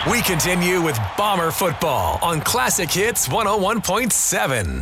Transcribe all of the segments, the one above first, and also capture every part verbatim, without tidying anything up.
We continue with Bomber football on Classic Hits one oh one point seven.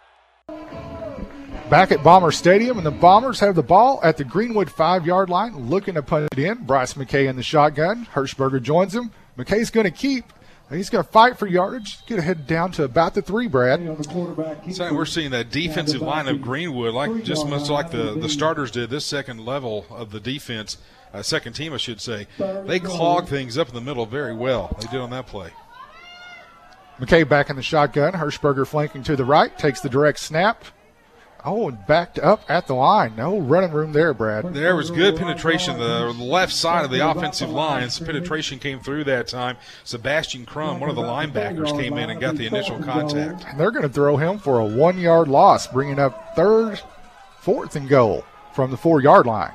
Back at Bomber Stadium, and the Bombers have the ball at the Greenwood five-yard line, looking to punt it in. Bryce McKay in the shotgun. Hirschberger joins him. McKay's going to keep. He's going to fight for yardage. Get ahead down to about the three, Brad. So we're seeing that defensive line of Greenwood, like just much like the, the starters did this second level of the defense, uh, second team, I should say. They clog things up in the middle very well. They did on that play. McKay back in the shotgun. Hirschberger flanking to the right, takes the direct snap. Oh, and backed up at the line. No running room there, Brad. There was good penetration. The left side of the offensive line, some penetration came through that time. Sebastian Crum, one of the linebackers, came in and got the initial contact. And they're going to throw him for a one-yard loss, bringing up third, fourth and goal from the four-yard line.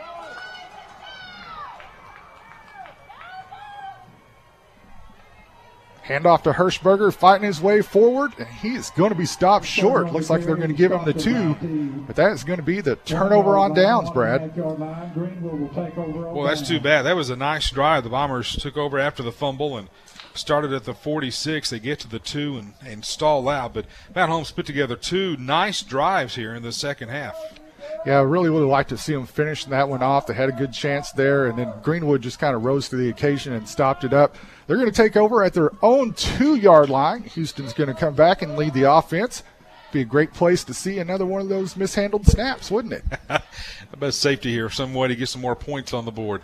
Handoff to Hirschberger, fighting his way forward, and he is going to be stopped short. Looks like they're going to give him the two, but that is going to be the turnover on downs, Brad. Well, that's too bad. That was a nice drive. The Bombers took over after the fumble and started at the forty-six. They get to the two and, and stall out, but Matt Holmes put together two nice drives here in the second half. Yeah, I really would like to see them finish that one off. They had a good chance there, and then Greenwood just kind of rose to the occasion and stopped it up. They're going to take over at their own two-yard line. Houston's going to come back and lead the offense. Be a great place to see another one of those mishandled snaps, wouldn't it? The best safety here, some way to get some more points on the board.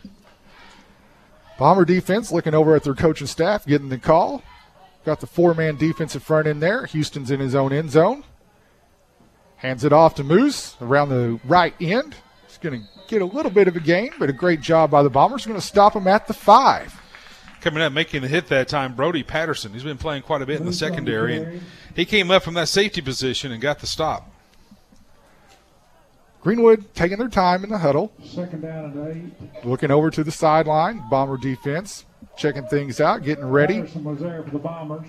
Bomber defense looking over at their coaching staff, getting the call. Got the four-man defensive front in there. Houston's in his own end zone. Hands it off to Moose around the right end. He's going to get a little bit of a gain, but a great job by the Bombers. Going to stop him at the five. Coming up, making the hit that time, Brody Patterson. He's been playing quite a bit in the secondary, and he came up from that safety position and got the stop. Greenwood taking their time in the huddle. Second down and eight. Looking over to the sideline. Bomber defense checking things out, getting ready. Patterson was there for the Bombers.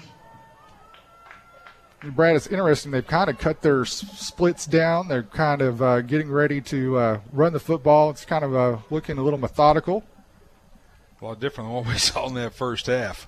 Brad, it's interesting. They've kind of cut their s- splits down. They're kind of uh, getting ready to uh, run the football. It's kind of uh, looking a little methodical. A lot different than what we saw in that first half.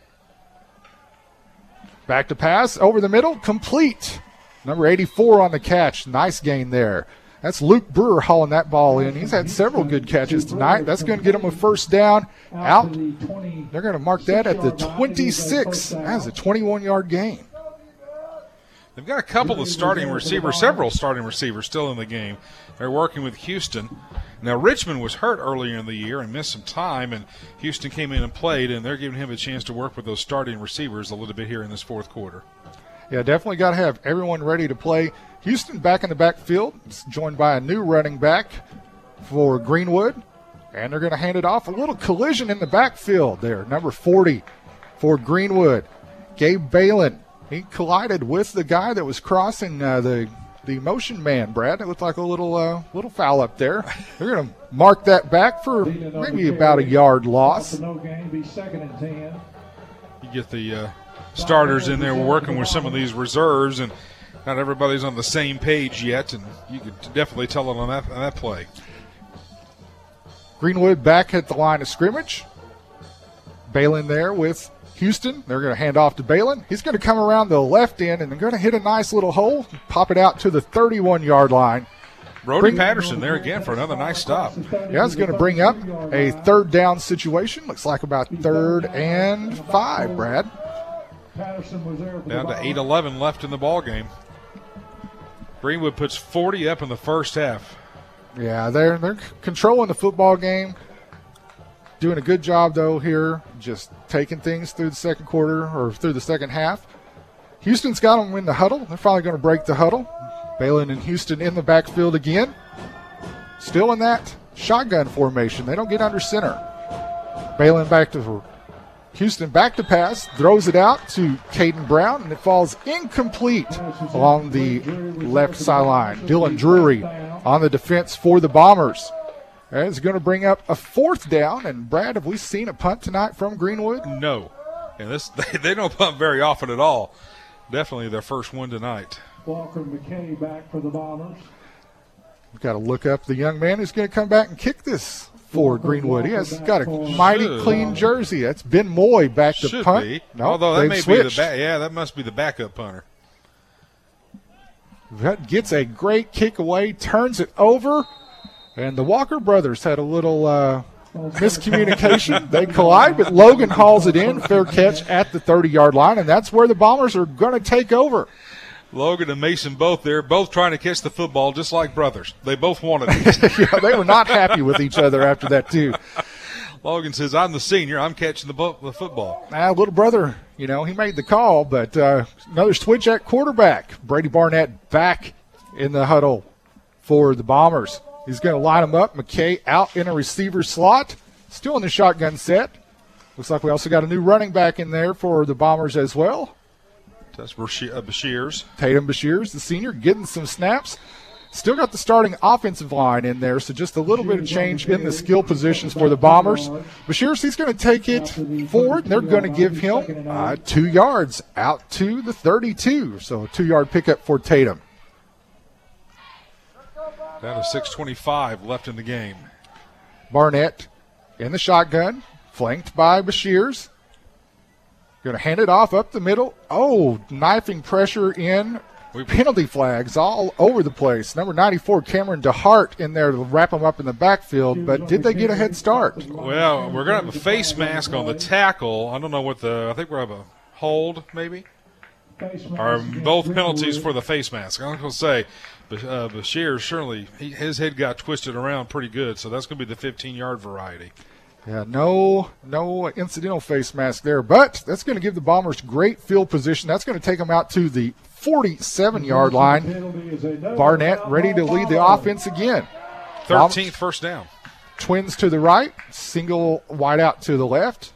Back to pass, over the middle, complete. Number eighty-four on the catch. Nice gain there. That's Luke Brewer hauling that ball in. He's had several good catches tonight. That's going to get him a first down out. They're going to mark that at the twenty-six. That's a twenty-one-yard gain. They've got a couple of starting receivers, several starting receivers still in the game. They're working with Houston. Now, Richmond was hurt earlier in the year and missed some time, and Houston came in and played, and they're giving him a chance to work with those starting receivers a little bit here in this fourth quarter. Yeah, definitely got to have everyone ready to play. Houston back in the backfield. It's joined by a new running back for Greenwood, and they're going to hand it off. A little collision in the backfield there. Number forty for Greenwood, Gabe Balin. He collided with the guy that was crossing uh, the the motion man, Brad. It looked like a little uh, little foul up there. They're going to mark that back for maybe about a yard loss. No gain, be second and ten. You get the uh, starters in there working with some of these reserves, and not everybody's on the same page yet, and you could definitely tell it on that, on that play. Greenwood back at the line of scrimmage. Balin there with Houston. They're going to hand off to Balin. He's going to come around the left end, and they're going to hit a nice little hole, pop it out to the thirty-one-yard line. Brody Bring, Patterson there again for another nice stop. Yeah, it's going to bring up a third down situation. Looks like about third and five, Brad. Down to eight eleven left in the ball game. Greenwood puts forty up in the first half. Yeah, they're they're controlling the football game. Doing a good job, though, here, just taking things through the second quarter or through the second half. Houston's got them in the huddle. They're finally going to break the huddle. Balin and Houston in the backfield again. Still in that shotgun formation. They don't get under center. Balin back to Houston, back to pass, throws it out to Caden Brown, and it falls incomplete along the left sideline. Dylan Drury on the defense for the Bombers. It's going to bring up a fourth down. And, Brad, have we seen a punt tonight from Greenwood? No. And this they, they don't punt very often at all. Definitely their first one tonight. Walker McKay back for the Bombers. We've got to look up the young man who's going to come back and kick this for Greenwood. He has got a mighty Should. clean jersey. That's Ben Moy back to Should punt. be. No, Although that they've may switched. be the ba- yeah, that must be the backup punter. That gets a great kick away, turns it over, and the Walker brothers had a little uh, miscommunication. They collide, but Logan hauls it in. Fair catch at the thirty-yard line, and that's where the Bombers are going to take over. Logan and Mason both there, both trying to catch the football just like brothers. They both wanted it. Yeah, they were not happy with each other after that, too. Logan says, I'm the senior. I'm catching the, bo- the football. Ah, little brother, you know, he made the call, but uh, another switch at quarterback. Brady Barnett back in the huddle for the Bombers. He's going to line them up. McKay out in a receiver slot, still in the shotgun set. Looks like we also got a new running back in there for the Bombers as well. That's Bashir- uh, Bashir's. Tatum Bashirs, the senior, getting some snaps. Still got the starting offensive line in there, so just a little bit of change in the skill positions for the Bombers. Bashirs, he's going to take it forward, and they're going to give him uh, two yards out to the thirty-two. So a two-yard pickup for Tatum. Down to six twenty-five left in the game. Barnett in the shotgun, flanked by Bashirs. Going to hand it off up the middle. Oh, knifing pressure in. Penalty flags all over the place. Number ninety-four, Cameron DeHart, in there to wrap them up in the backfield, but did they get a head start? Well, we're going to have a face mask on the tackle. I don't know what the – I think we're going to have a hold maybe. Or both penalties for the face mask. I'm going to say uh, Bashir certainly – his head got twisted around pretty good, so that's going to be the fifteen-yard variety. Yeah, no no incidental face mask there, but that's going to give the Bombers great field position. That's going to take them out to the forty-seven-yard line. Barnett ready to lead the offense again. thirteenth first down. Twins to the right, single wide out to the left.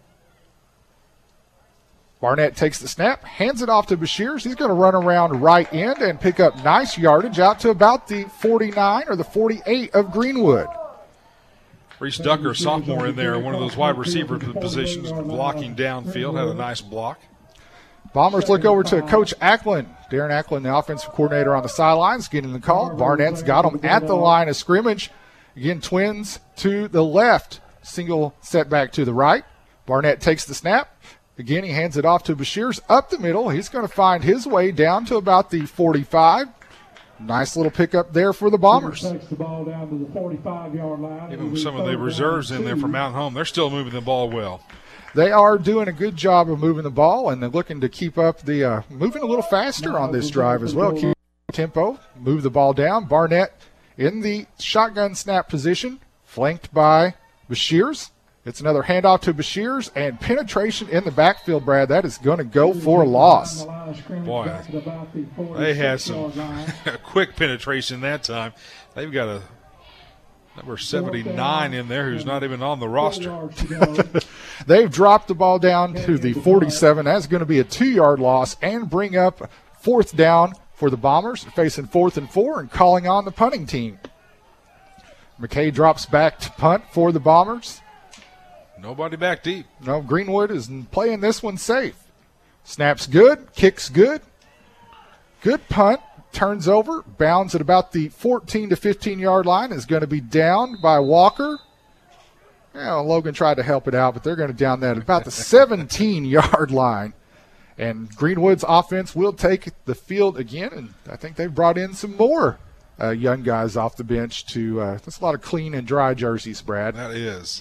Barnett takes the snap, hands it off to Bashirs. He's going to run around right end and pick up nice yardage out to about the forty-nine or the forty-eight of Greenwood. Reese Ducker, sophomore in there, one of those wide receiver positions, blocking downfield, had a nice block. Bombers look over to Coach Ackland. Darren Ackland, the offensive coordinator on the sidelines, getting the call. Barnett's got him at the line of scrimmage. Again, Twins to the left. Single setback to the right. Barnett takes the snap. Again, he hands it off to Bashirs up the middle. He's going to find his way down to about the forty-five. Nice little pickup there for the Bombers. Takes the ball down to the forty-five-yard line. Even some of the reserves in there from Mountain Home, they're still moving the ball well. They are doing a good job of moving the ball, and they're looking to keep up the uh, moving a little faster on this drive as well. Keep tempo, move the ball down. Barnett in the shotgun snap position, flanked by Bashirs. It's another handoff to Bashirs, and penetration in the backfield, Brad. That is going to go for a loss. Boy, they had some quick penetration that time. They've got a number seventy-nine in there who's not even on the roster. They've dropped the ball down to the forty-seven. That's going to be a two-yard loss and bring up fourth down for the Bombers, facing fourth and four and calling on the punting team. McKay drops back to punt for the Bombers. Nobody back deep. No, Greenwood is playing this one safe. Snaps good, kicks good. Good punt, turns over, bounds at about the fourteen to fifteen-yard line, is going to be downed by Walker. Yeah, Logan tried to help it out, but they're going to down that at about the seventeen-yard line. And Greenwood's offense will take the field again, and I think they've brought in some more uh, young guys off the bench to uh, – that's a lot of clean and dry jerseys, Brad. That is.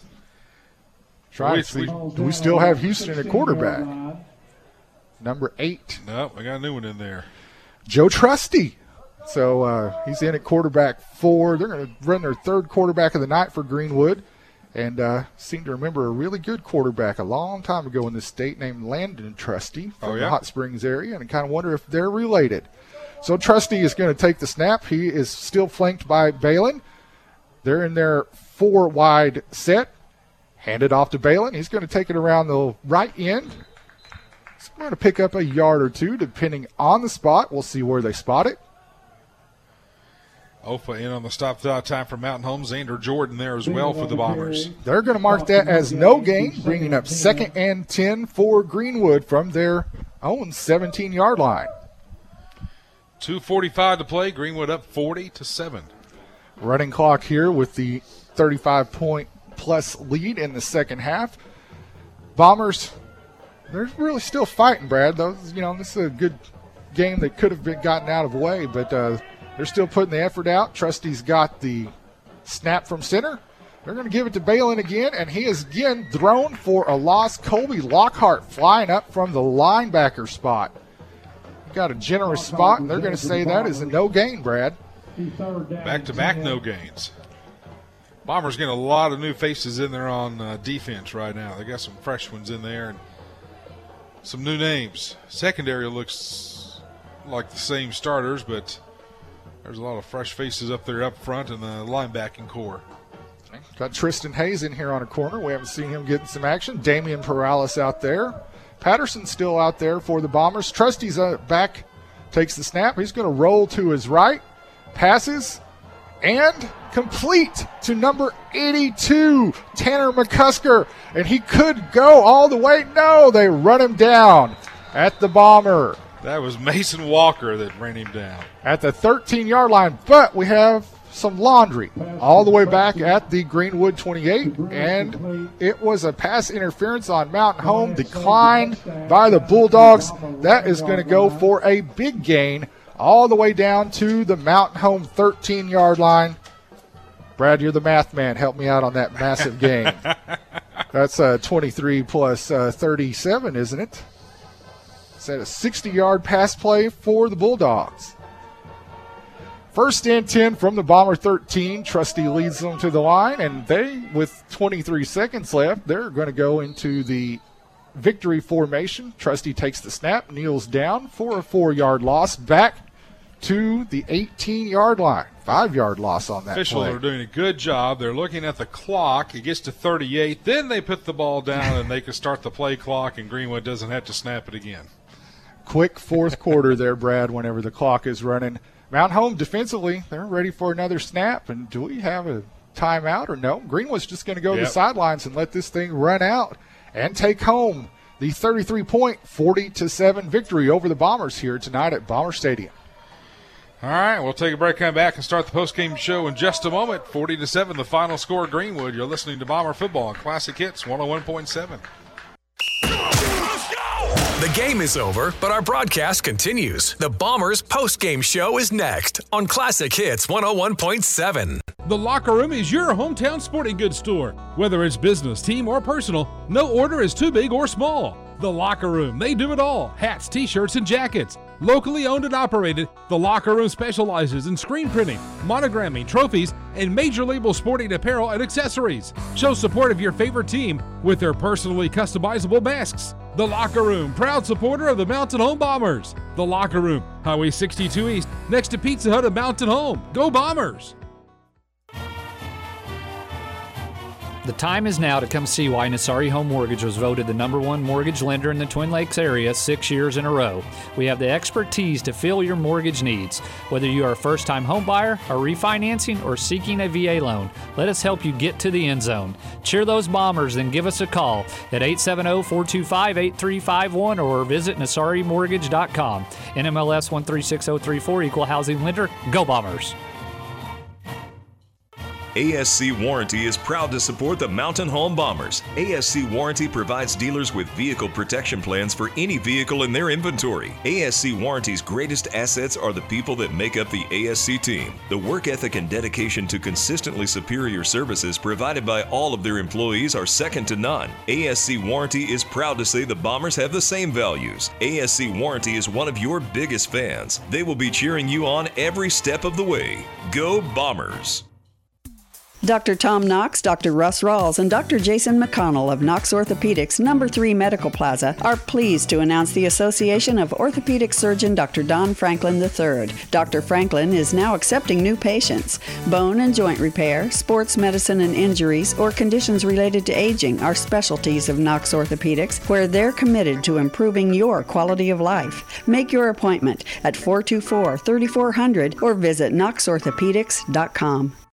Try to see. Do we still have Houston at quarterback? Number eight. No, I got a new one in there. Joe Trusty. So uh, he's in at quarterback four. They're going to run their third quarterback of the night for Greenwood. And uh, seem to remember a really good quarterback a long time ago in this state named Landon Trusty from oh, yeah? the Hot Springs area. And I kind of wonder if they're related. So Trusty is going to take the snap. He is still flanked by Balin. They're in their four wide set. Hand it off to Balin. He's going to take it around the right end. He's going to pick up a yard or two, depending on the spot. We'll see where they spot it. O F A in on the stop time for Mountain Home. Xander Jordan there as well for the Bombers. They're going to mark that as no gain, bringing up second and ten for Greenwood from their own seventeen-yard line. two forty-five to play. Greenwood up forty to seven. Running clock here with the thirty-five point plus lead in the second half. Bombers, they're really still fighting, Brad. Those, you know, this is a good game that could have been gotten out of the way, but uh, they're still putting the effort out. Trusty's got the snap from center. They're going to give it to Balin again, and he is again thrown for a loss. Colby Lockhart flying up from the linebacker spot. Got a generous spot, and they're going to say that is a no gain, Brad. Back-to-back no gains. Bombers getting a lot of new faces in there on uh, defense right now. They got some fresh ones in there and some new names. Secondary looks like the same starters, but there's a lot of fresh faces up there up front in the linebacking core. Got Tristan Hayes in here on a corner. We haven't seen him getting some action. Damian Perales out there. Patterson's still out there for the Bombers. Trusty's uh, back, takes the snap. He's going to roll to his right, passes, and complete to number eighty-two, Tanner McCusker. And he could go all the way. No, they run him down at the Bomber. That was Mason Walker that ran him down. At the thirteen-yard line, but we have some laundry all the way back at the Greenwood twenty-eight, and it was a pass interference on Mountain Home, declined by the Bulldogs. That is going to go for a big gain all the way down to the Mountain Home thirteen-yard line. Brad, you're the math man. Help me out on that massive gain. That's uh, twenty-three plus uh, thirty-seven, isn't it? Is that a sixty-yard pass play for the Bulldogs? First and ten from the Bomber thirteen. Trusty leads them to the line, and they, with twenty-three seconds left, they're going to go into the victory formation. Trusty takes the snap, kneels down for a four-yard loss, back to the eighteen-yard line. Five-yard loss on that Officials play. are doing a good job. They're looking at the clock. It gets to thirty-eight. Then they put the ball down, and they can start the play clock, and Greenwood doesn't have to snap it again. Quick fourth quarter there, Brad, whenever the clock is running. Mount Home defensively, they're ready for another snap. And do we have a timeout or no? Greenwood's just going to go Yep. to the sidelines and let this thing run out and take home the thirty-three point, forty to seven victory over the Bombers here tonight at Bomber Stadium. All right, we'll take a break, come back, and start the postgame show in just a moment. forty to seven, the final score, Greenwood. You're listening to Bomber Football on Classic Hits one oh one point seven. The game is over, but our broadcast continues. The Bombers post-game show is next on Classic Hits one oh one point seven. The Locker Room is your hometown sporting goods store. Whether it's business, team, or personal, no order is too big or small. The Locker Room, they do it all. Hats, t-shirts, and jackets. Locally owned and operated, The Locker Room specializes in screen printing, monogramming, trophies, and major label sporting apparel and accessories. Show support of your favorite team with their personally customizable masks. The Locker Room, proud supporter of the Mountain Home Bombers. The Locker Room, Highway sixty-two East, next to Pizza Hut of Mountain Home. Go Bombers! The time is now to come see why Nasari Home Mortgage was voted the number one mortgage lender in the Twin Lakes area six years in a row. We have the expertise to fill your mortgage needs. Whether you are a first-time home buyer, are refinancing, or seeking a V A loan, let us help you get to the end zone. Cheer those Bombers, then give us a call at eight seven zero, four two five, eight three five one or visit nasari mortgage dot com. N M L S one three six zero three four, Equal Housing Lender. Go Bombers! A S C Warranty is proud to support the Mountain Home Bombers. A S C Warranty provides dealers with vehicle protection plans for any vehicle in their inventory. A S C Warranty's greatest assets are the people that make up the A S C team. The work ethic and dedication to consistently superior services provided by all of their employees are second to none. A S C Warranty is proud to say the Bombers have the same values. A S C Warranty is one of your biggest fans. They will be cheering you on every step of the way. Go Bombers! Doctor Tom Knox, Doctor Russ Rawls, and Doctor Jason McConnell of Knox Orthopedics, number three Medical Plaza, are pleased to announce the association of orthopedic surgeon Doctor Don Franklin the third. Doctor Franklin is now accepting new patients. Bone and joint repair, sports medicine and injuries, or conditions related to aging are specialties of Knox Orthopedics, where they're committed to improving your quality of life. Make your appointment at four two four, three four zero zero or visit knox orthopedics dot com.